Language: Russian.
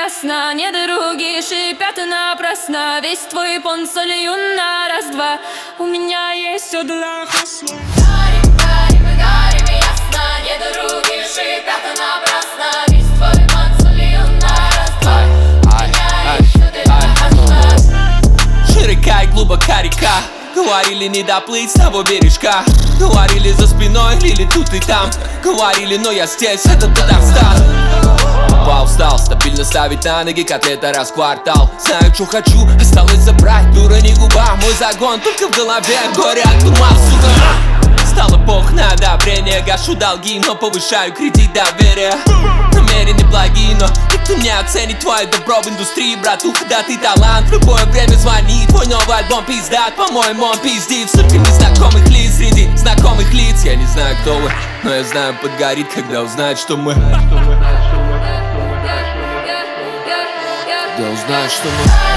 ясно, недруги шипят напрасно. Весь твой пон солью на раз-два. У меня есть все для хасла. Горим, мы горим, ясно, недруги шипят напрасно. Весь твой пон солью на раз-два. У меня есть все для хасла. Широка и глубока река. Говорили не доплыть с того бережка. Говорили за спиной, лили тут и там. Говорили, но я здесь, это Татарстан. Упал, встал, стабильно ставить на ноги котлета раз в квартал. Знаю, что хочу, осталось забрать, дура не губа. Мой загон только в голове, горе от ума, сука. Стало пох на одобрение, гашу долги, но повышаю кредит доверия. Намерения благие, но никто не оценит твое добро в индустрии, братуха, да ты талант. В любое время звони, твой новый альбом пиздат. По-моему, он пиздит в сотни незнакомых лиц. Среди знакомых лиц я не знаю, кто вы, но я знаю, подгорит, когда узнает, что мы. Когда узнает, что мы.